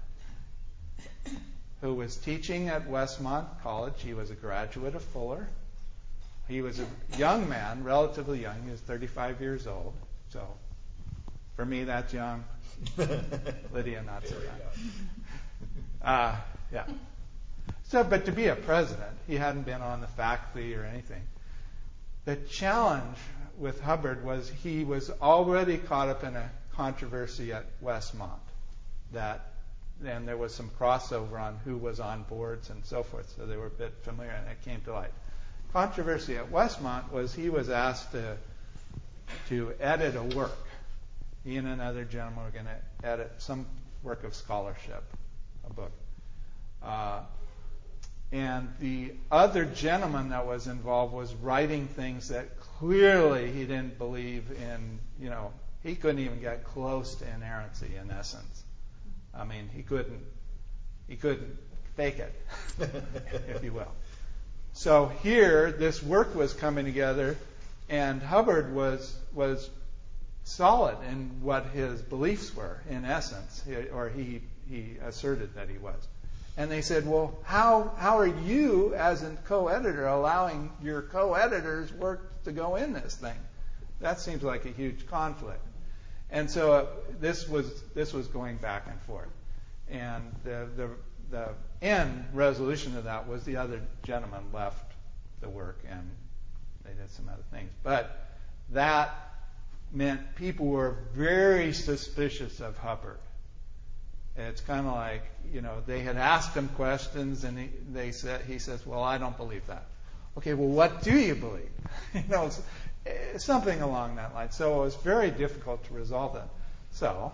who was teaching at Westmont College. He was a graduate of Fuller. He was a young man, relatively young. He was thirty-five years old. So for me, that's young. Lydia, not so young. Uh, yeah. So, but to be a president, he hadn't been on the faculty or anything. The challenge with Hubbard was he was already caught up in a controversy at Westmont. That, and there was some crossover on who was on boards and so forth, so they were a bit familiar, and it came to light. Controversy at Westmont was he was asked to to edit a work. He and another gentleman were going to edit some work of scholarship, a book. Uh, and the other gentleman that was involved was writing things that clearly he didn't believe in. You know, he couldn't even get close to inerrancy in essence. I mean, he couldn't he couldn't fake it, if you will. So here, this work was coming together, and Hubbard was was solid in what his beliefs were, in essence, or he he asserted that he was. And they said, well, how how are you, as a co-editor, allowing your co-editor's work to go in this thing? That seems like a huge conflict. And so uh, this was this was going back and forth. And the, the the end resolution of that was the other gentleman left the work and they did some other things. But that meant people were very suspicious of Hubbard. It's kind of like, you know, they had asked him questions, and he, they said, he says, well, I don't believe that. Okay, well, what do you believe? you know, it's, it's something along that line. So it was very difficult to resolve that. So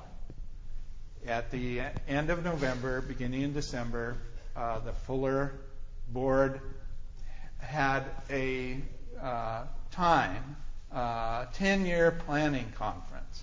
at the end of November, beginning in December, uh, the Fuller board had a uh, time, uh, ten-year planning conference.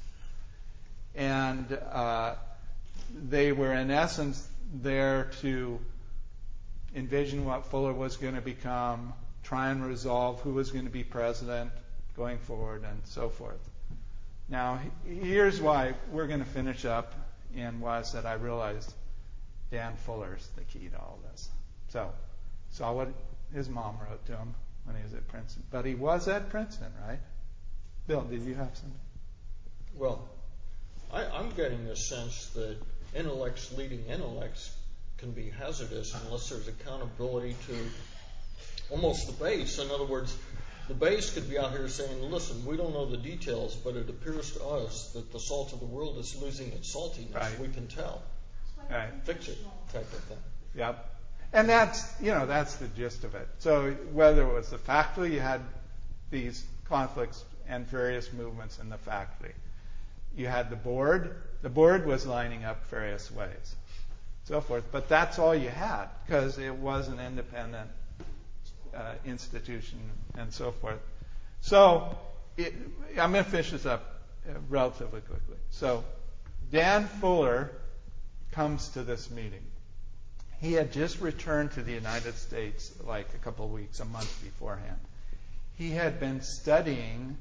And uh, they were, in essence, there to envision what Fuller was going to become, try and resolve who was going to be president going forward, and so forth. Now, here's why we're going to finish up in why I said I realized Dan Fuller's the key to all this. So, saw what his mom wrote to him when he was at Princeton. But he was at Princeton, right? Bill, did you have something? Well, I, I'm getting the sense that intellects leading intellects can be hazardous unless there's accountability to almost the base. In other words, the base could be out here saying, listen, we don't know the details, but it appears to us that the salt of the world is losing its saltiness. Right. We can tell. Right. Fix it, type of thing. Yep. And that's, you know, that's the gist of it. So whether it was the faculty, you had these conflicts and various movements in the faculty. You had the board. The board was lining up various ways, so forth. But that's all you had because it was an independent uh, institution and so forth. So it, I'm going to finish this up uh, relatively quickly. So Dan Fuller comes to this meeting. He had just returned to the United States like a couple of weeks, a month beforehand. He had been studying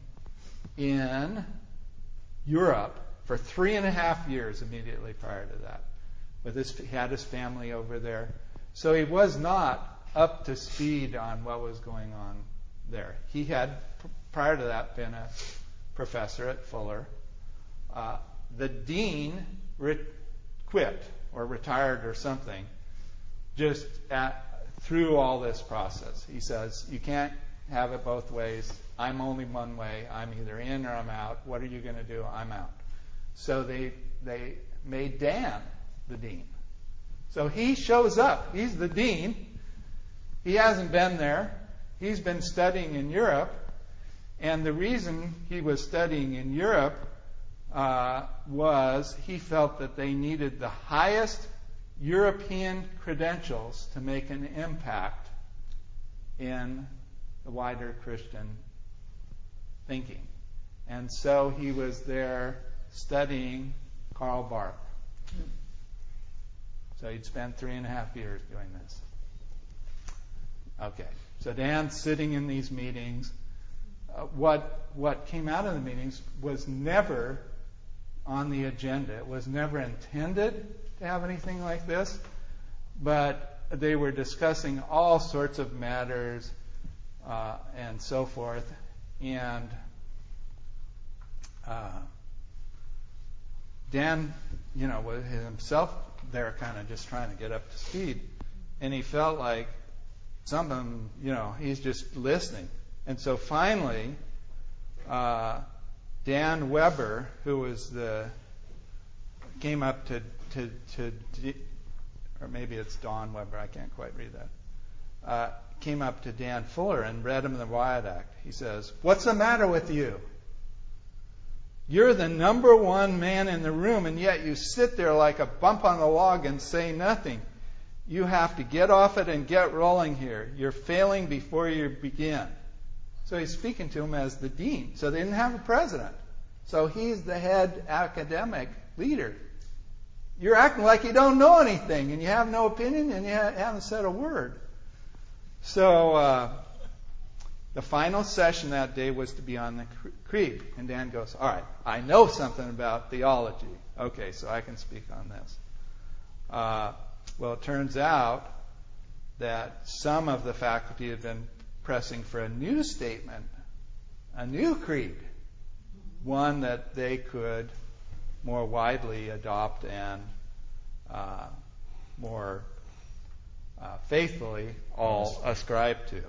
in Europe for three and a half years immediately prior to that. With his, he had his family over there. So he was not up to speed on what was going on there. He had, prior to that, been a professor at Fuller. Uh, the dean re- quit or retired or something just at, through all this process. He says, you can't have it both ways. I'm only one way. I'm either in or I'm out. What are you going to do? I'm out. So they they made Dan the dean. So he shows up. He's the dean. He hasn't been there. He's been studying in Europe. And the reason he was studying in Europe uh, was he felt that they needed the highest European credentials to make an impact in the wider Christian thinking. And so he was there studying Karl Barth. So he'd spent three and a half years doing this. Okay. So Dan's sitting in these meetings. Uh, what what came out of the meetings was never on the agenda. It was never intended to have anything like this, but they were discussing all sorts of matters uh, and so forth. And uh, Dan, you know, was himself there kind of just trying to get up to speed. And he felt like someone, you know, he's just listening. And so finally, uh, Dan Weber, who was the, came up to, to, to, or maybe it's Don Weber, I can't quite read that, uh, came up to Dan Fuller and read him the Wyatt Act. He says, "What's the matter with you? You're the number one man in the room, and yet you sit there like a bump on the log and say nothing. You have to get off it and get rolling here. You're failing before you begin." So he's speaking to him as the dean. So they didn't have a president. So he's the head academic leader. You're acting like you don't know anything, and you have no opinion, and you haven't said a word. So uh, the final session that day was to be on the creed. And Dan goes, "All right, I know something about theology. Okay, so I can speak on this." Uh, well, it turns out that some of the faculty had been pressing for a new statement, a new creed, one that they could more widely adopt and uh, more uh, faithfully all ascribe to.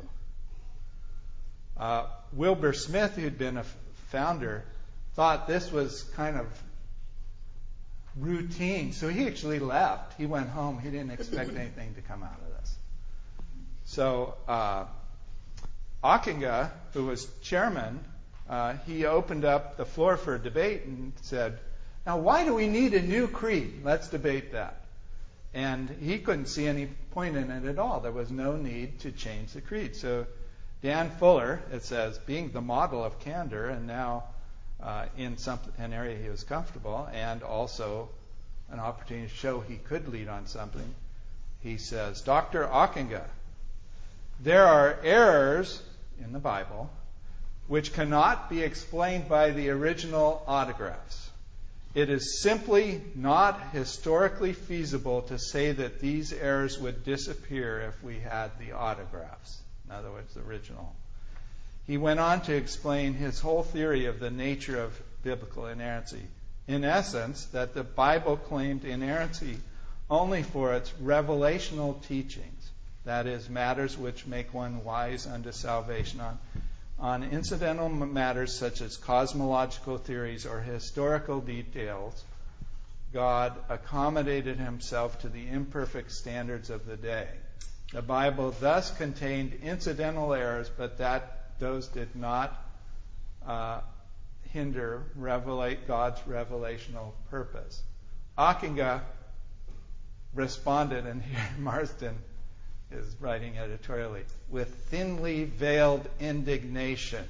Uh, Wilbur Smith, who'd been a founder, thought this was kind of routine, so he actually left. He went home. He didn't expect anything to come out of this. So uh, Ockenga, who was chairman, uh, he opened up the floor for a debate and said, "Now, why do we need a new creed? Let's debate that." And he couldn't see any point in it at all. There was no need to change the creed. So Dan Fuller, it says, being the model of candor, and now uh, in some, an area he was comfortable, and also an opportunity to show he could lead on something, he says, "Doctor Ockenga, there are errors in the Bible which cannot be explained by the original autographs. It is simply not historically feasible to say that these errors would disappear if we had the autographs." In other words, the original. He went on to explain his whole theory of the nature of biblical inerrancy. In essence, that the Bible claimed inerrancy only for its revelational teachings, that is, matters which make one wise unto salvation. On, on incidental matters such as cosmological theories or historical details, God accommodated himself to the imperfect standards of the day. The Bible thus contained incidental errors, but that those did not uh, hinder revelate God's revelational purpose. Ockenga responded, and here Marsden is writing editorially, with thinly veiled indignation.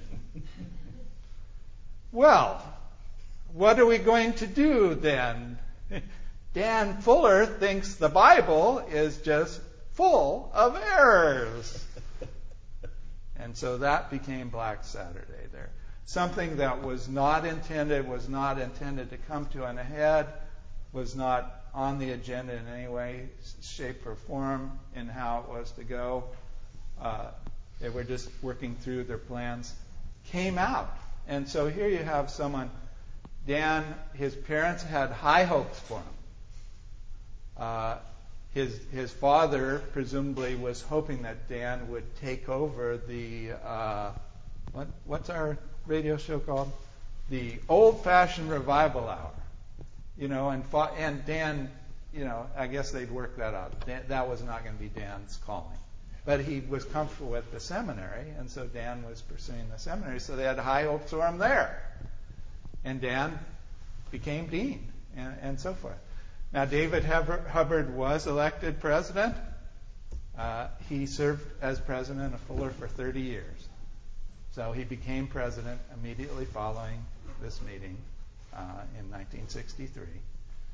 Well, what are we going to do then? Dan Fuller thinks the Bible is just full of errors. And so that became Black Saturday there. Something that was not intended, was not intended to come to an head, was not on the agenda in any way, shape, or form in how it was to go. Uh, they were just working through their plans. Came out. And so here you have someone, Dan, his parents had high hopes for him. Uh, his his father presumably was hoping that Dan would take over the, uh, what what's our radio show called? The Old-Fashioned Revival Hour. You know, and fa- and Dan, you know, I guess they'd work that out. Dan, that was not going to be Dan's calling. But he was comfortable with the seminary, and so Dan was pursuing the seminary, so they had high hopes for him there. And Dan became dean, and, and so forth. Now, David Hubbard was elected president. Uh, he served as president of Fuller for thirty years. So he became president immediately following this meeting uh, in nineteen sixty-three.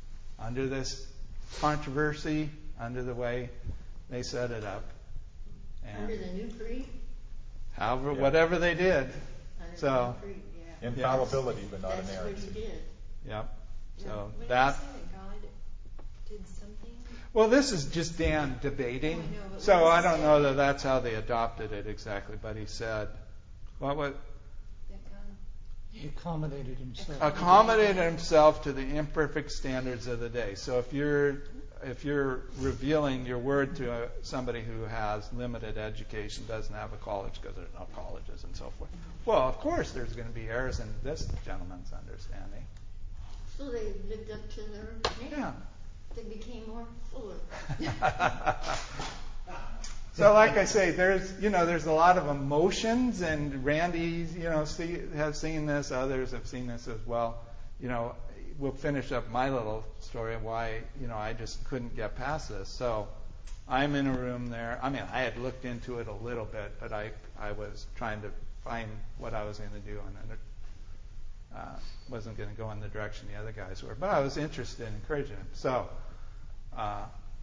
Under this controversy, under the way they set it up, Under the new creed? however, Yeah. whatever they did. Under So, the new creed, yeah. Infallibility, but not That's what he inerrancy. did. yep. So When that. you say that God did something, Well, this is just Dan debating. Oh, I know, but So what I does it don't say? know that that's how they adopted it exactly, but he said, what was that God He accommodated himself. accommodated himself to the imperfect standards of the day. So if you're if you're revealing your word to a, somebody who has limited education, doesn't have a college because there's no colleges and so forth, well, of course there's going to be errors in this gentleman's understanding. So they lived up to their name. Yeah. They became more fuller. So, like I say, there's you know there's a lot of emotions, and Randy you know see, has seen this, others have seen this as well. You know, we'll finish up my little story of why you know I just couldn't get past this. So, I'm in a room there. I mean, I had looked into it a little bit, but I I was trying to find what I was going to do, and it uh, wasn't going to go in the direction the other guys were. But I was interested in encouraging them. So. Uh,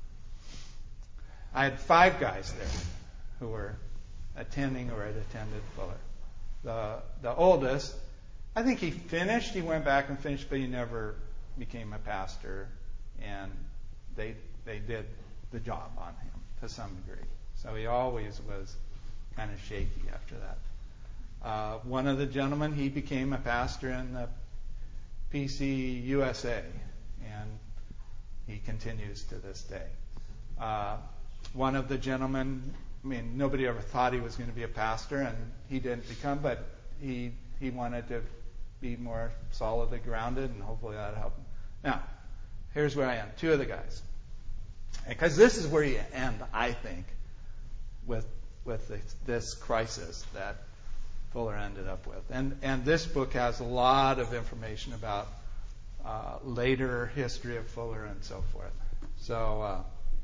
I had five guys there who were attending or had attended Fuller. The the oldest, I think he finished. He went back and finished, but he never became a pastor. And they they did the job on him to some degree. So he always was kind of shaky after that. Uh, one of the gentlemen, he became a pastor in the P C U S A, and he continues to this day. Uh, One of the gentlemen, I mean, nobody ever thought he was going to be a pastor, and he didn't become, but he he wanted to be more solidly grounded, and hopefully that helped him. Now, here's where I am. Two of the guys. Because this is where you end, I think, with with this, this crisis that Fuller ended up with. And, and this book has a lot of information about uh, later history of Fuller and so forth. So... Uh,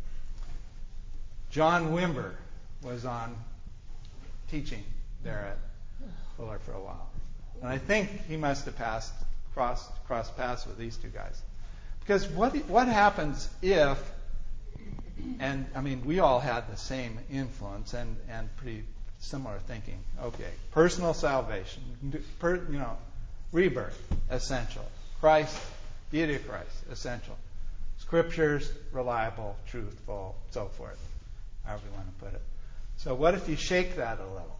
John Wimber was on teaching there at Fuller for a while. And I think he must have passed crossed crossed paths with these two guys. Because what what happens if, and I mean we all had the same influence and, and pretty similar thinking. Okay, personal salvation, per, you know, rebirth, essential. Christ, deity of Christ, essential. Scriptures, reliable, truthful, so forth. However you want to put it. So what if you shake that a little?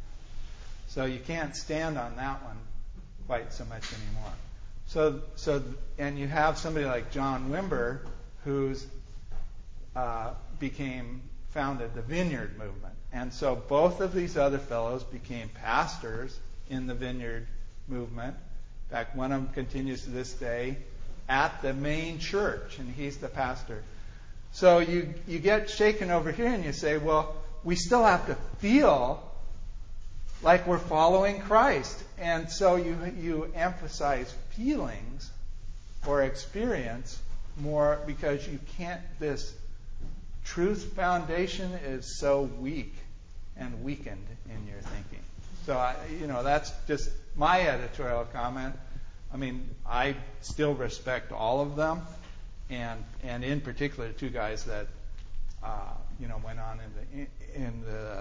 So you can't stand on that one quite so much anymore. So, so, and you have somebody like John Wimber, who's uh, became founded the Vineyard movement, and so both of these other fellows became pastors in the Vineyard movement. In fact, one of them continues to this day at the main church, and he's the pastor. So you you get shaken over here and you say, well, we still have to feel like we're following Christ. And so you you emphasize feelings or experience more because you can't, this truth foundation is so weak and weakened in your thinking. So, I, you know, that's just my editorial comment. I mean, I still respect all of them. And and in particular, two guys that uh, you know went on in the in, in the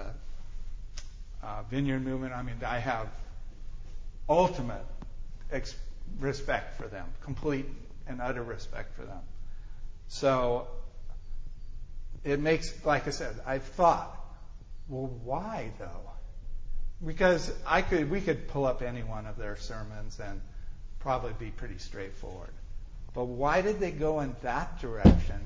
uh, Vineyard movement. I mean, I have ultimate ex- respect for them, complete and utter respect for them. So it makes, like I said, I thought, well, why though? Because I could, we could pull up any one of their sermons and probably be pretty straightforward. But why did they go in that direction?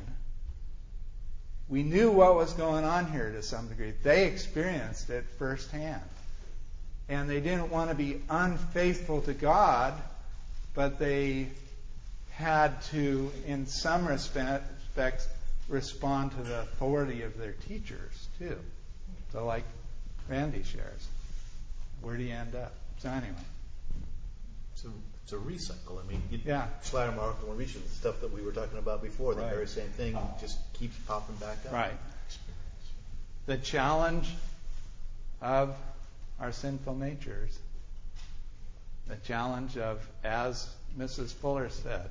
We knew what was going on here to some degree. They experienced it firsthand. And they didn't want to be unfaithful to God, but they had to, in some respects, respond to the authority of their teachers, too. So like Randy shares. Where do you end up? So anyway. So it's a recycle. I mean, you, Yeah. Schleiermacher and Maurice, the stuff that we were talking about before, the Right. very same thing just keeps popping back up. Right. The challenge of our sinful natures. The challenge of, as Missus Fuller said,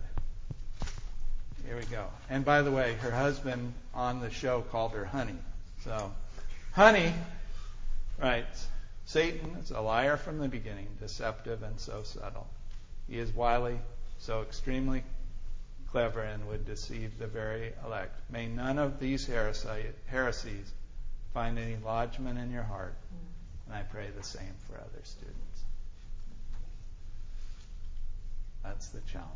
here we go. And by the way, her husband on the show called her honey. So Honey writes, Satan is a liar from the beginning, deceptive and so subtle. He is wily, so extremely clever, and would deceive the very elect. May none of these heresies find any lodgment in your heart, and I pray the same for other students. That's the challenge.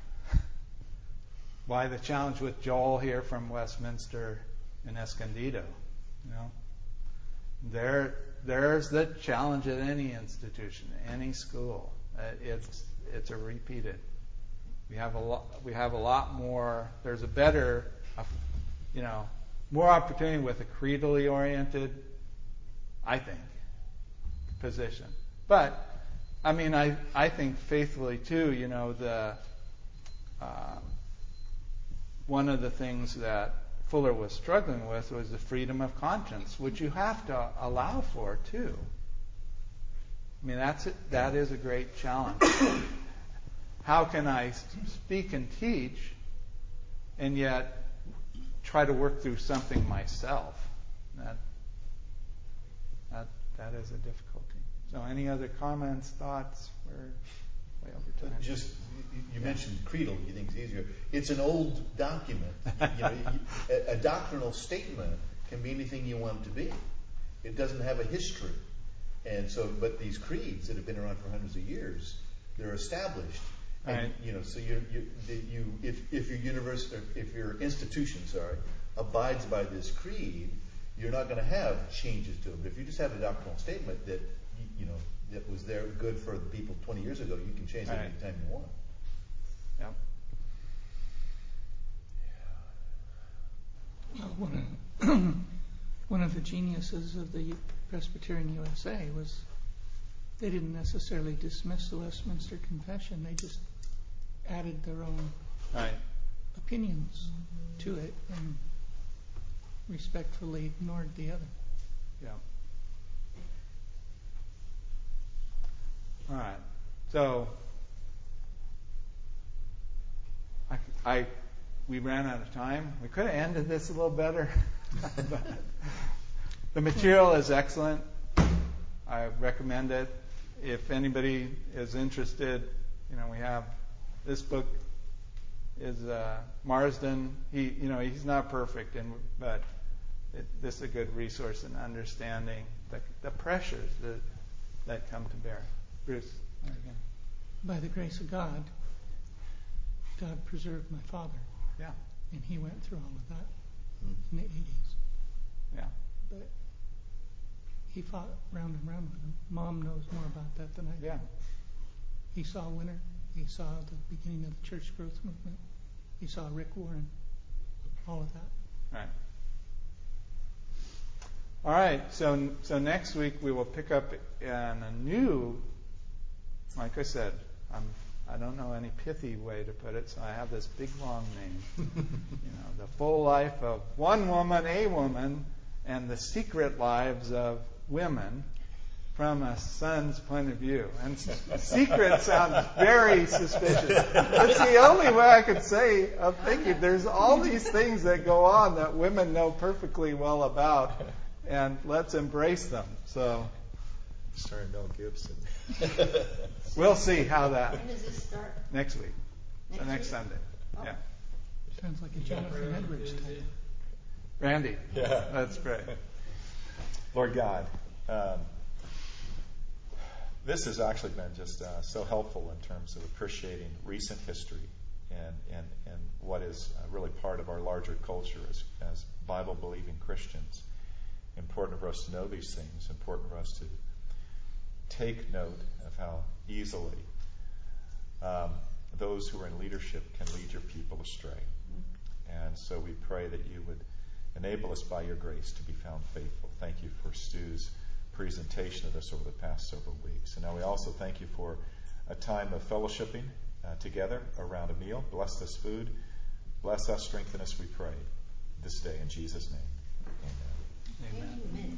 Why the challenge with Joel here from Westminster and Escondido? You know, there, there's the challenge at any institution, any school. Uh, it's it's a repeated. We have a lot. We have a lot more. There's a better, uh, you know, more opportunity with a creedally oriented, I think, position. But I mean, I I think faithfully too. You know, the uh, one of the things that Fuller was struggling with was the freedom of conscience, which you have to allow for too. I mean, that's it, that is a great challenge. How can I speak and teach and yet try to work through something myself? That that that is a difficulty. So, any other comments, thoughts? We're way over time. Just you, you mentioned creedal. You think it's easier. It's an old document. You know, a, a doctrinal statement can be anything you want it to be. It doesn't have a history, and so. But these creeds that have been around for hundreds of years, they're established. And, right. You know, so you you you if if your university, if your institution, sorry, abides by this creed, you're not going to have changes to it. But if you just have a doctrinal statement that you, you know that was there good for the people twenty years ago, you can change it right. anytime you want. Yep. Well, one of, one of the geniuses of the Presbyterian U S A was they didn't necessarily dismiss the Westminster Confession. They just added their own right. opinions to it and respectfully ignored the other. Yeah. All right. So I, I we ran out of time. We could have ended this a little better. The material is excellent. I recommend it. If anybody is interested, you know, we have this book is uh, Marsden. He, you know, he's not perfect, and but it, this is a good resource in understanding the, the pressures that that come to bear. Bruce, there again. By the grace of God, God preserved my father. Yeah. And he went through all of that in the eighties. Yeah. But he fought round and round with him. Mom knows more about that than I do. Yeah. He saw Winter. He saw the beginning of the church growth movement. He saw Rick Warren. All of that. Right. All right. So so next week we will pick up in a new. Like I said, I'm. I don't know any pithy way to put it, so I have this big long name. You know, the full life of one woman, a woman, and the secret lives of women from a son's point of view. And secret sounds very suspicious. It's the only way I could say of thinking. There's all these things that go on that women know perfectly well about, and let's embrace them. So, starring Mel Gibson. We'll see how that. When does this start? Next week. Next the next week? Sunday. Oh. Yeah. Sounds like a Jonathan Edwards title. Randy. Yeah. That's great. Lord God, um, this has actually been just uh, so helpful in terms of appreciating recent history and, and, and what is uh, really part of our larger culture as, as Bible-believing Christians. Important for us to know these things, important for us to take note of how easily um, those who are in leadership can lead your people astray. And so we pray that you would enable us by your grace to be found faithful. Thank you for Stu's presentation of this over the past several weeks. And now we also thank you for a time of fellowshipping uh, together around a meal. Bless this food. Bless us, strengthen us, we pray, this day in Jesus' name. Amen. Amen. Amen.